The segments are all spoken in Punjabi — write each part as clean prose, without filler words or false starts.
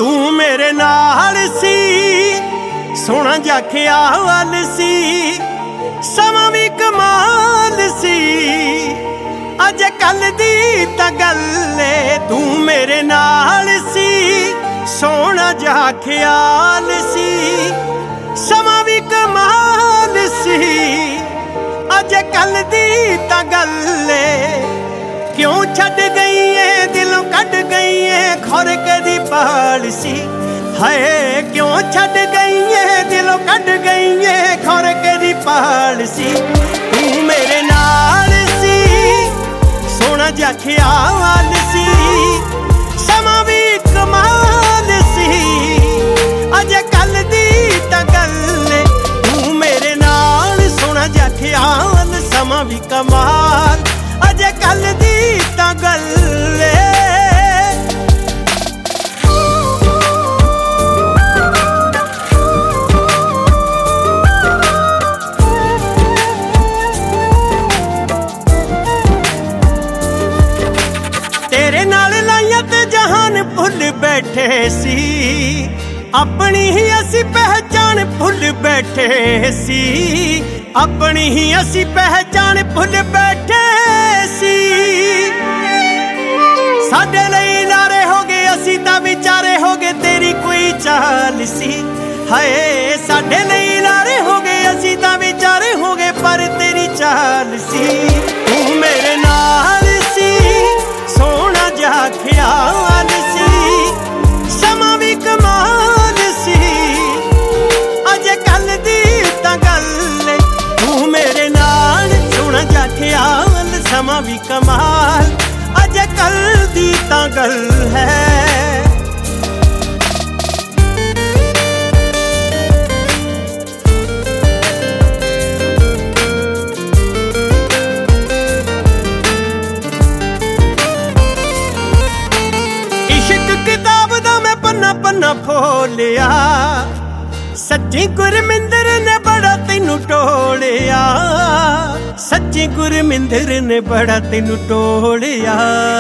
ਤੂੰ ਮੇਰੇ ਨਾਲ ਸੀ, ਸੋਹਣਾ ਜਿਹਾ ਖਿਆਲ ਸੀ, ਸਮਾਂ ਵੀ ਕਮਾਲ ਸੀ। ਅੱਜ ਕੱਲ ਦੀ ਤਾਂ ਗੱਲ ਏ, ਤੂੰ ਮੇਰੇ ਨਾਲ ਸੀ, ਸੋਹਣਾ ਜਿਹਾ ਖਿਆਲ ਸੀ, ਸਮਾਂ ਵੀ ਕਮਾਲ ਸੀ। ਅੱਜ ਕੱਲ ਦੀ ਤਾਂ ਗੱਲ ਏ, ਕਿਉਂ ਛੱਡ ਗਈ ਏ, ਦਿਲੋਂ ਕੱਢ ਗਈ ਏ, ਖੁਰ ਕਦੀ ਪਾਲ ਸੀ। ਹਾਏ ਕਿਉਂ ਛੱਡ ਗਈ ਏ, ਦਿਲੋਂ ਕੱਢ ਗਈ ਏ, ਖੁਰ ਕਦੀ ਪਾਲ ਸੀ। ਤੂੰ ਮੇਰੇ ਨਾਲ ਸੀ, ਸੋਹਣਾ ਜਿਹਾ ਖਿਆਲ ਸੀ, ਸਮਾਂ ਵੀ ਕਮਾਲ ਸੀ। ਅੱਜ ਕੱਲ ਦੀ ਤਾਂ ਗੱਲ ਏ, ਤੂੰ ਮੇਰੇ ਨਾਲ, ਸੋਹਣਾ ਜਿਹਾ ਖਿਆਲ, ਸਮਾਂ ਵੀ ਕਮਾਲ। ਅੱਜ ਕੱਲ ਦੀ ਤਾਂ ਗੱਲ ਏ। ਤੇਰੇ ਨਾਲ ਲਾਈਆਂ ਤੇ ਜਹਾਨ ਭੁੱਲ ਬੈਠੇ ਸੀ, ਆਪਣੀ ਹੀ ਅਸੀਂ ਪਹਿਚਾਣ ਭੁੱਲ ਬੈਠੇ ਸੀ, ਆਪਣੀ ਹੀ ਅਸੀਂ ਪਹਿਚਾਣ ਭੁੱਲ ਬੈਠੇ ਸੀ। ਸਾਡੇ ਲਈ ਲਾਰੇ ਹੋ ਗਏ, ਅਸੀਂ ਤਾਂ ਵਿਚਾਰੇ ਹੋ ਗਏ, ਤੇਰੀ ਕੋਈ ਚਾਲ ਸੀ। ਹਾਏ ਸਾਡੇ ਲਈ ਲਾਰੇ ਹੋ ਗਏ, ਅਸੀਂ ਤਾਂ ਵਿਚਾਰੇ ਹੋ ਗਏ, ਪਰ ਤੇਰੀ ਚਾਲ ਸੀ। ਤੂੰ ਮੇਰੇ ਨਾਲ ਸੀ, ਸੋਹਣਾ ਜਿਹਾ ਖਿਆਲ ਸੀ, ਸਮਾਂ ਵੀ ਕਮਾਲ ਸੀ। ਅੱਜ ਕੱਲ ਦੀ ਤਾਂ ਗੱਲ ਏ, ਤੂੰ ਮੇਰੇ ਨਾਲ, ਸੋਹਣਾ ਜਿਹਾ ਖਿਆਲ, ਸਮਾਂ ਵੀ ਕਮਾਲ। ਅੱਜ ਕੱਲ ਦੀ ਤਾਂ ਗੱਲ ਹੈ। ਕਿਤਾਬ ਦਾ ਮੈਂ ਪੰਨਾ ਪੰਨਾ ਫੋਲਿਆ, ਸੱਚੀ ਗੁਰਮਿੰਦਰ ਨੇ ਬੜਾ ਤੈਨੂੰ ਟੋਲਿਆ, ਸੱਚੀ ਗੁਰਮਿੰਦਰ ਨੇ ਬੜਾ ਤੈਨੂੰ ਟੋਲਿਆ।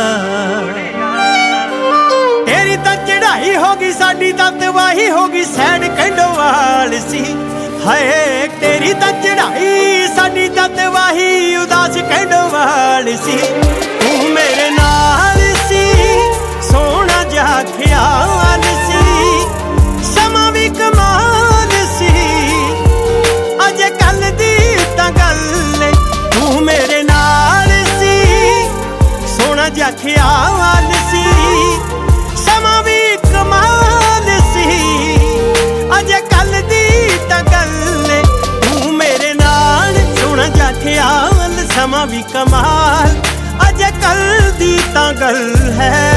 ਤੇਰੀ ਤਾਂ ਚੜਾਈ ਹੋ ਗਈ, ਸਾਡੀ ਤਾਂ ਤਬਾਹੀ ਹੋ ਗਈ, ਸੈਡ ਕੰਡੋਵਾਲ ਸੀ। ਹਾਏ ਤੇਰੀ ਤਾਂ ਚੜਾਈ, ਸਾਡੀ ਤਾਂ ਤਬਾਹੀ, ਉਦਾਸ ਕੰਡੋਵਾਲ ਸੀ। ਤੂੰ ਮੇਰੇ ਨਾਲ ਸੀ, ਸੋਹਣਾ ਜਿਹਾ ਖਿਆਲ ਸੀ, ਸਮਾਂ ਵੀ ਕਮਾਲ ਸੀ। ਅੱਜ ਕੱਲ ਦੀ ਤਾਂ ਗੱਲ ਏ, ਤੂੰ ਮੇਰੇ ਨਾਲ ਸੀ, ਸੋਹਣਾ ਜਿਹਾ ਖਿਆਲ ਸੀ, ਸਮਾਂ ਵੀ ਕਮਾਲ ਸੀ। ਅੱਜ ਕੱਲ ਦੀ ਤਾਂ ਗੱਲ ਏ, ਤੂੰ ਮੇਰੇ ਨਾਲ, ਸੋਹਣਾ ਜਿਹਾ ਖਿਆਲ, ਸਮਾਂ ਵੀ ਕਮਾਲ। ਅੱਜ ਕੱਲ ਦੀ ਤਾਂ ਗੱਲ ਹੈ।